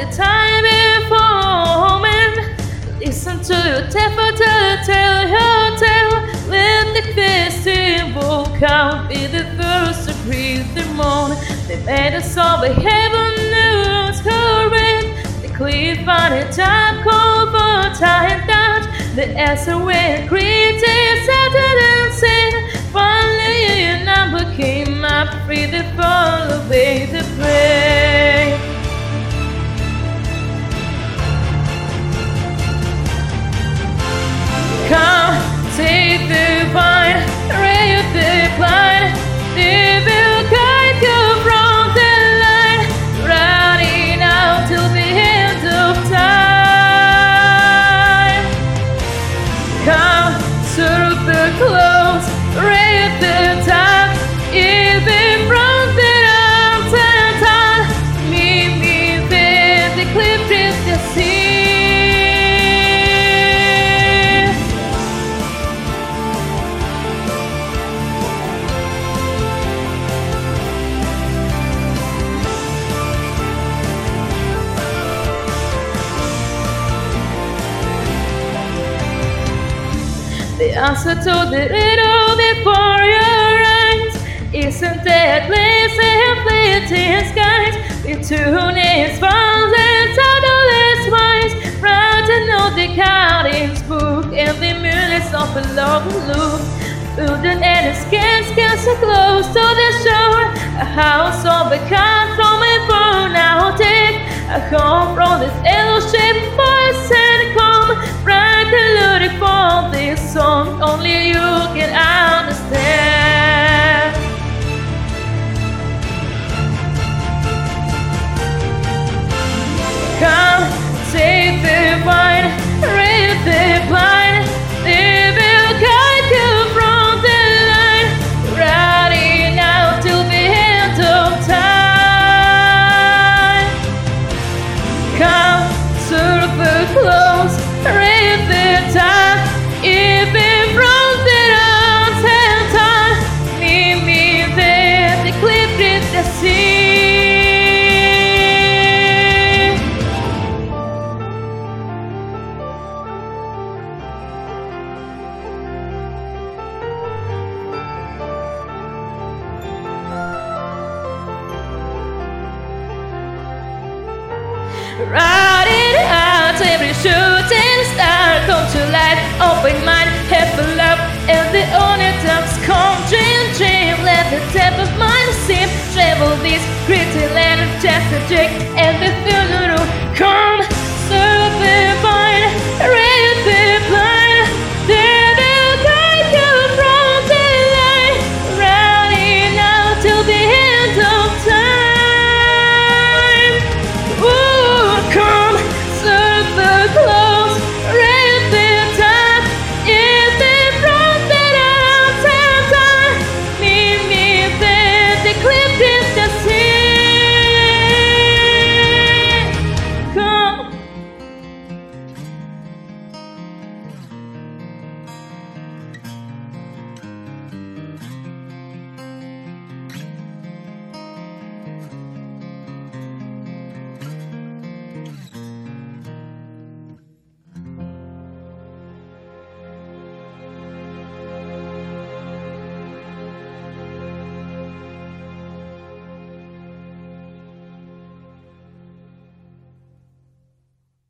the time before men. Listen to your temper to tell your tale. Let the festival count be the first to breathe the morning. They made us all the heaven news current. The cliff on the top cover time touch. The answer when critics started and said, finally your number came up, free to fall away the prey. Come, take the vine, ray of the blind. They will guide you from the line, running out till the end of time. Come, serve the close, ray of the dark, even from the mountain. Meet me there, the cliff is the sea. The answer to the riddle before your eyes isn't that place and fleeting skies. Between its falls and toddler's wise, proud to know the counting's book and the minutes of a long loop. Building and its scans so close to the shore, a house of a kind from a burnout deck, a home from this L-shaped voice and calm, bright and lurid for this song only you can understand. Come, take the vine, raise the blind. They will guide you from the line, riding out till the end of time. Come, serve the close, raise the tide, even from the mountain. Meet me there, the cliff is the sea. Riding out every shooting star come to life, open mind, have a love, and the only ducks come dream. Let the depth of mind seem, travel this gritty land of just a trick, and the funeral come, serve the vine, raise the blind. They will guide you from the line, riding out till the end of time. Ooh, come, serve the close.